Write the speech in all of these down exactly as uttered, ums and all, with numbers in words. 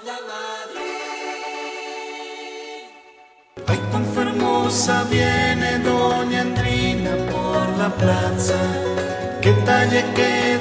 España, Madrid. Ay, cuán hermosa viene doña Andrina por la plaza, qué talle, qué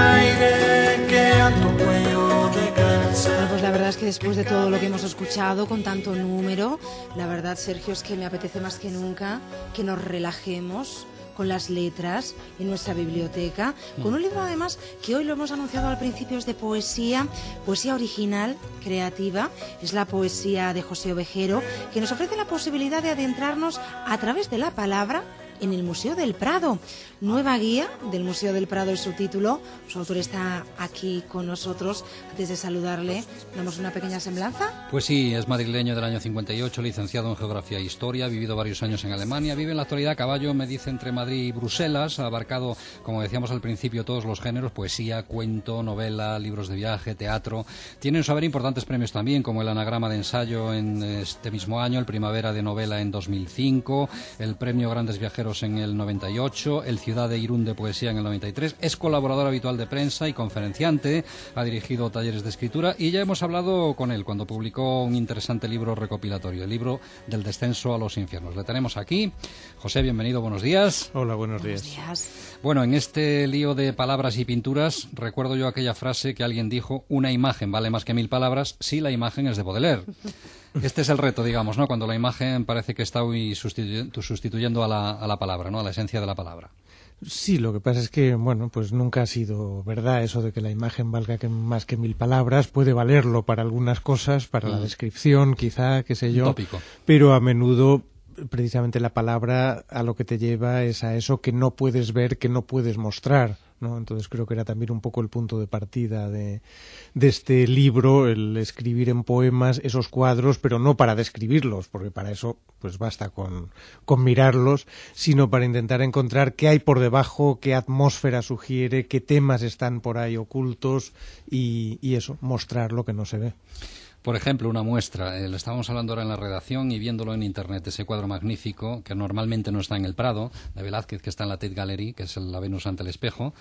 donaire, qué alto cuello de garza. Bueno, pues la verdad es que después de todo lo que hemos escuchado, con tanto número, la verdad, Sergio, es que me apetece más que nunca que nos relajemos con las letras en nuestra biblioteca, con un libro además que hoy lo hemos anunciado al principio, es de poesía, poesía original, creativa, es la poesía de José Ovejero, que nos ofrece la posibilidad de adentrarnos a través de la palabra en el Museo del Prado. Nueva guía del Museo del Prado es su título. Su autor está aquí con nosotros. Antes de saludarle, ¿damos una pequeña semblanza? Pues sí, es madrileño del año cincuenta y ocho, licenciado en Geografía e Historia, ha vivido varios años en Alemania, vive en la actualidad a caballo, me dice, entre Madrid y Bruselas, ha abarcado, como decíamos al principio, todos los géneros, poesía, cuento, novela, libros de viaje, teatro. Tiene en su haber importantes premios también, como el Anagrama de Ensayo en este mismo año, el Primavera de Novela en dos mil cinco, el Premio Grandes Viajeros en el noventa y ocho, el Ciudad de Irún de Poesía en el noventa y tres, es colaborador habitual de prensa y conferenciante, ha dirigido talleres de escritura y ya hemos hablado con él cuando publicó un interesante libro recopilatorio, el libro del descenso a los infiernos. Le tenemos aquí. José, bienvenido, buenos días. Hola, buenos, Buenos días. días. Bueno, en este lío de palabras y pinturas, recuerdo yo aquella frase que alguien dijo, una imagen vale más que mil palabras si la imagen es de Baudelaire. Este es el reto, digamos, ¿no? Cuando la imagen parece que está hoy sustitu- sustituyendo a la, a la palabra, ¿no? A la esencia de la palabra. Sí, lo que pasa es que, bueno, pues nunca ha sido verdad eso de que la imagen valga que más que mil palabras. Puede valerlo para algunas cosas, para mm. la descripción, quizá, qué sé yo. Tópico. Pero a menudo, precisamente la palabra a lo que te lleva es a eso que no puedes ver, que no puedes mostrar, ¿no? Entonces creo que era también un poco el punto de partida de, de este libro, el escribir en poemas esos cuadros, pero no para describirlos, porque para eso pues basta con, con mirarlos, sino para intentar encontrar qué hay por debajo, qué atmósfera sugiere, qué temas están por ahí ocultos y, y eso, mostrar lo que no se ve. Por ejemplo, una muestra, eh, lo estábamos hablando ahora en la redacción y viéndolo en internet, ese cuadro magnífico, que normalmente no está en el Prado, de Velázquez, que está en la Tate Gallery, que es la Venus ante el espejo,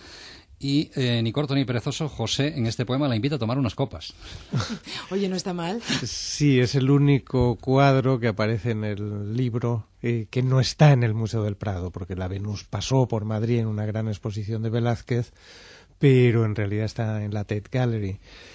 y eh, ni corto ni perezoso, José, en este poema la invita a tomar unas copas. Oye, no está mal. Sí, es el único cuadro que aparece en el libro eh, que no está en el Museo del Prado, porque la Venus pasó por Madrid en una gran exposición de Velázquez, pero en realidad está en la Tate Gallery.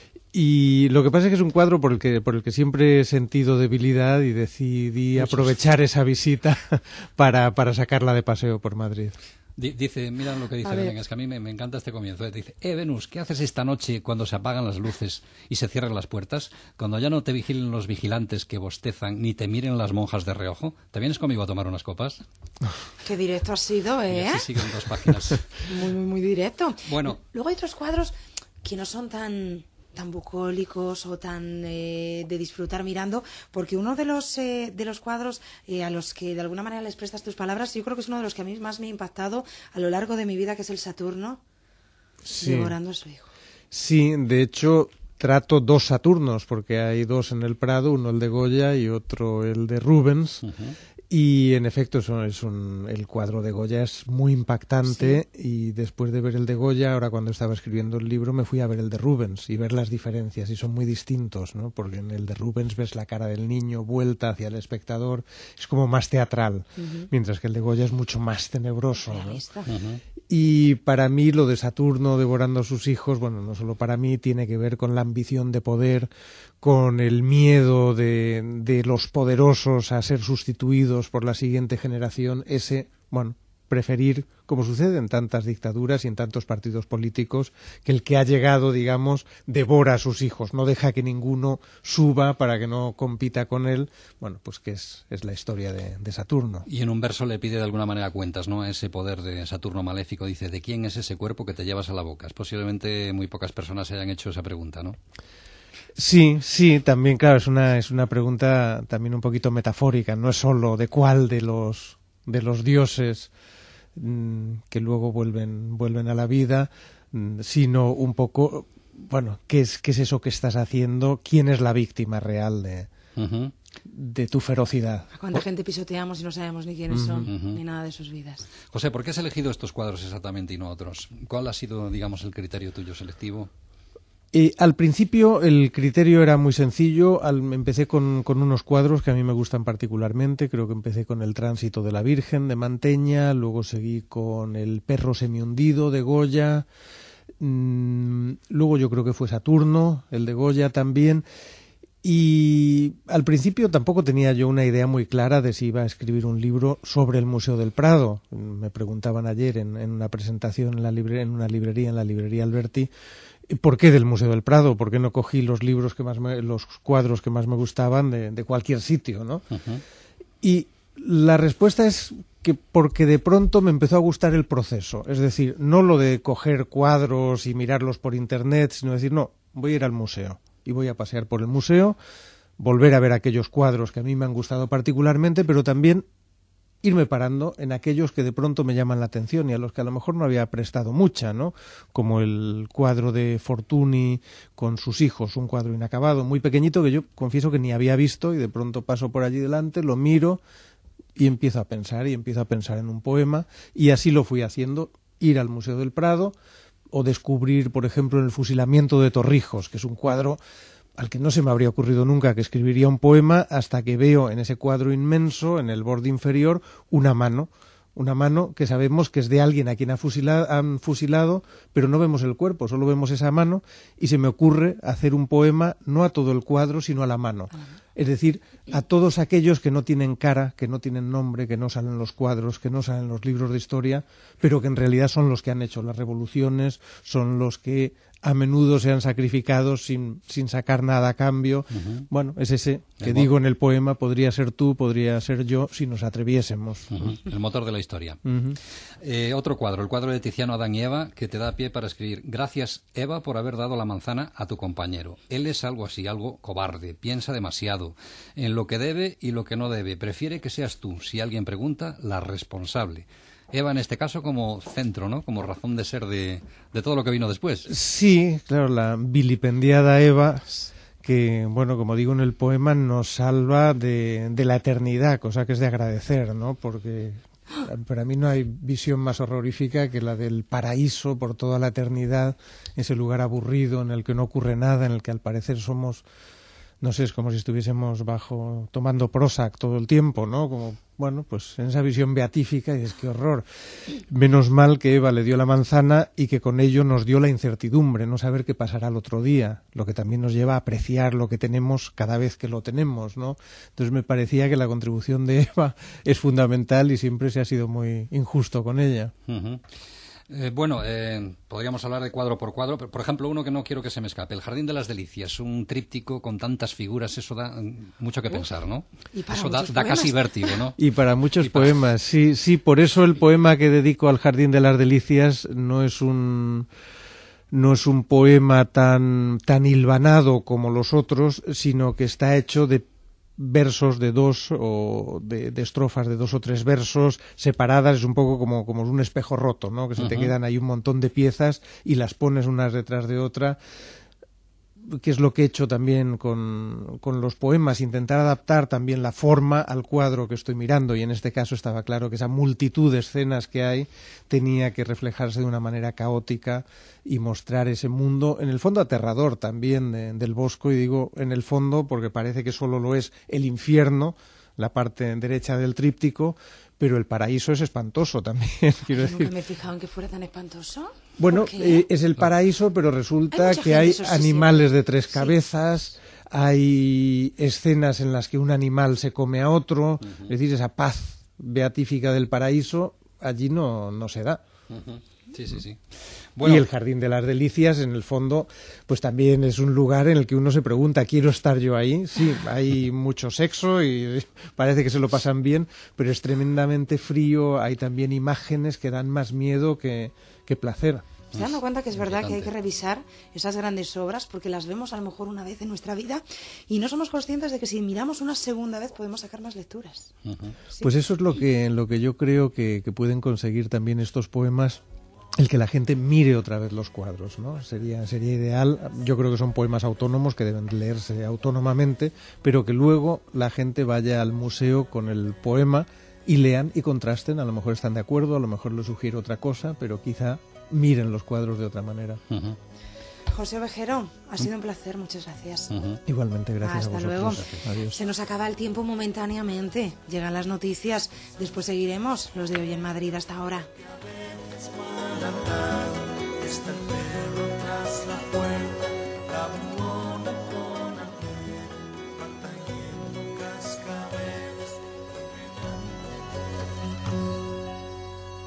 Y lo que pasa es que es un cuadro por el que, por el que siempre he sentido debilidad y decidí aprovechar esa visita para, para sacarla de paseo por Madrid. Dice, mira lo que dice Belén, es que a mí me, me encanta este comienzo. Dice, eh, Venus, ¿qué haces esta noche cuando se apagan las luces y se cierran las puertas? Cuando ya no te vigilen los vigilantes que bostezan ni te miren las monjas de reojo. ¿Te vienes conmigo a tomar unas copas? Qué directo has sido, ¿eh? Y así siguen dos páginas. Muy, muy, muy directo. Bueno. Luego hay otros cuadros que no son tan... tan bucólicos o tan eh, de disfrutar mirando, porque uno de los eh, de los cuadros eh, a los que de alguna manera les prestas tus palabras, yo creo que es uno de los que a mí más me ha impactado a lo largo de mi vida, que es el Saturno, sí, devorando a su hijo. Sí, de hecho trato dos Saturnos, porque hay dos en el Prado, uno el de Goya y otro el de Rubens. Uh-huh. Y en efecto es un, es un, el cuadro de Goya es muy impactante, sí. Y después de ver el de Goya, ahora cuando estaba escribiendo el libro me fui a ver el de Rubens y ver las diferencias, y son muy distintos, ¿no? Porque en el de Rubens ves la cara del niño vuelta hacia el espectador, es como más teatral, uh-huh. Mientras que el de Goya es mucho más tenebroso, ¿no? Uh-huh. Y para mí lo de Saturno devorando a sus hijos, bueno, no solo para mí, tiene que ver con la ambición de poder, con el miedo de, de los poderosos a ser sustituidos por la siguiente generación, ese, bueno, preferir, como sucede en tantas dictaduras y en tantos partidos políticos, que el que ha llegado, digamos, devora a sus hijos, no deja que ninguno suba para que no compita con él. Bueno, pues que es, es la historia de, de Saturno. Y en un verso le pide de alguna manera cuentas, ¿no? Ese poder de Saturno maléfico, dice, ¿de quién es ese cuerpo que te llevas a la boca? Es posiblemente muy pocas personas se hayan hecho esa pregunta, ¿no? Sí, sí, también, claro, es una, es una pregunta también un poquito metafórica, no es solo de cuál de los, de los dioses mmm, que luego vuelven, vuelven a la vida, mmm, sino un poco, bueno, ¿qué es, qué es eso que estás haciendo? ¿Quién es la víctima real de, uh-huh. de tu ferocidad? ¿A cuánta gente pisoteamos y no sabemos ni quiénes uh-huh. son, uh-huh. ni nada de sus vidas? José, ¿por qué has elegido estos cuadros exactamente y no otros? ¿Cuál ha sido, digamos, el criterio tuyo selectivo? Eh, al principio el criterio era muy sencillo. Al, empecé con, con unos cuadros que a mí me gustan particularmente. Creo que empecé con el Tránsito de la Virgen de Manteña, luego seguí con el Perro semihundido de Goya, mmm, luego yo creo que fue Saturno, el de Goya también. Y al principio tampoco tenía yo una idea muy clara de si iba a escribir un libro sobre el Museo del Prado. Me preguntaban ayer en, en una presentación en, la libre, en una librería, en la librería Alberti, ¿por qué del Museo del Prado? ¿Por qué no cogí los libros que más me, los cuadros que más me gustaban de, de cualquier sitio, ¿no? Uh-huh. Y la respuesta es que porque de pronto me empezó a gustar el proceso. Es decir, no lo de coger cuadros y mirarlos por internet, sino decir, no, voy a ir al museo y voy a pasear por el museo, volver a ver aquellos cuadros que a mí me han gustado particularmente, pero también irme parando en aquellos que de pronto me llaman la atención y a los que a lo mejor no había prestado mucha, ¿no? Como el cuadro de Fortuny con sus hijos, un cuadro inacabado, muy pequeñito, que yo confieso que ni había visto, y de pronto paso por allí delante, lo miro y empiezo a pensar, y empiezo a pensar en un poema, y así lo fui haciendo, ir al Museo del Prado, o descubrir, por ejemplo, en el Fusilamiento de Torrijos, que es un cuadro al que no se me habría ocurrido nunca que escribiría un poema, hasta que veo en ese cuadro inmenso, en el borde inferior, una mano, una mano que sabemos que es de alguien a quien ha fusilado, han fusilado, pero no vemos el cuerpo, solo vemos esa mano, y se me ocurre hacer un poema no a todo el cuadro, sino a la mano. Es decir, a todos aquellos que no tienen cara, que no tienen nombre, que no salen en los cuadros, que no salen en los libros de historia, pero que en realidad son los que han hecho las revoluciones, son los que a menudo se han sacrificado sin, sin sacar nada a cambio. Uh-huh. Bueno, es ese que el digo mo- en el poema, podría ser tú, podría ser yo, si nos atreviésemos. Uh-huh. El motor de la historia. Uh-huh. Eh, otro cuadro, el cuadro de Tiziano, Adán y Eva, que te da pie para escribir: gracias, Eva, por haber dado la manzana a tu compañero. Él es algo así, algo cobarde, piensa demasiado en lo que debe y lo que no debe. Prefiere que seas tú, si alguien pregunta, la responsable. Eva en este caso como centro, ¿no? Como razón de ser de, de todo lo que vino después. Sí, claro, la vilipendiada Eva, que, bueno, como digo en el poema, nos salva de, de la eternidad, cosa que es de agradecer, ¿no? Porque para mí no hay visión más horrorífica que la del paraíso por toda la eternidad, ese lugar aburrido en el que no ocurre nada, en el que al parecer somos, no sé, es como si estuviésemos bajo tomando Prozac todo el tiempo, ¿no? Como, bueno, pues en esa visión beatífica, y dices, qué horror. Menos mal que Eva le dio la manzana y que con ello nos dio la incertidumbre, no saber qué pasará el otro día, lo que también nos lleva a apreciar lo que tenemos cada vez que lo tenemos, ¿no? Entonces me parecía que la contribución de Eva es fundamental y siempre se ha sido muy injusto con ella. Uh-huh. Eh, bueno, eh, podríamos hablar de cuadro por cuadro, pero por ejemplo uno que no quiero que se me escape, El Jardín de las Delicias, un tríptico con tantas figuras, eso da mucho que pensar, ¿no? Y para eso da, muchos da poemas. casi vértigo, ¿no? Y para muchos y para... poemas, sí, sí, por eso el poema que dedico al Jardín de las Delicias no es un no es un poema tan tan hilvanado como los otros, sino que está hecho de versos de dos o de, de estrofas de dos o tres versos separadas. Es un poco como, como un espejo roto, ¿no? Que se uh-huh. te quedan ahí un montón de piezas y las pones unas detrás de otra, que es lo que he hecho también con, con los poemas, intentar adaptar también la forma al cuadro que estoy mirando, y en este caso estaba claro que esa multitud de escenas que hay tenía que reflejarse de una manera caótica y mostrar ese mundo, en el fondo aterrador también, de, del Bosco, y digo en el fondo porque parece que solo lo es el infierno, la parte derecha del tríptico, pero el paraíso es espantoso también, quiero Ay, decir. ¿Nunca me he fijado en que fuera tan espantoso? Bueno, eh, es el paraíso, pero resulta hay que hay animales de tres sí. cabezas, hay escenas en las que un animal se come a otro, uh-huh. es decir, esa paz beatífica del paraíso allí no, no se da. Uh-huh. Sí, sí, sí. Bueno. Y el Jardín de las Delicias, en el fondo, pues también es un lugar en el que uno se pregunta, ¿quiero estar yo ahí? Sí, hay mucho sexo y parece que se lo pasan bien, pero es tremendamente frío, hay también imágenes que dan más miedo que, que placer. ¿Se dando cuenta que es verdad que hay que revisar esas grandes obras porque las vemos a lo mejor una vez en nuestra vida y no somos conscientes de que si miramos una segunda vez podemos sacar más lecturas? Uh-huh. ¿Sí? Pues eso es lo que, lo que yo creo que, que pueden conseguir también estos poemas, el que la gente mire otra vez los cuadros, ¿no? Sería, sería ideal. Yo creo que son poemas autónomos que deben leerse autónomamente, pero que luego la gente vaya al museo con el poema y lean y contrasten. A lo mejor están de acuerdo, a lo mejor les sugiere otra cosa, pero quizá miren los cuadros de otra manera. Uh-huh. José Ovejero, ha sido un placer, muchas gracias. Uh-huh. Igualmente, gracias Hasta a vosotros. luego. Gracias. Adiós. Se nos acaba el tiempo momentáneamente. Llegan las noticias. Después seguiremos los de Hoy en Madrid. Hasta ahora.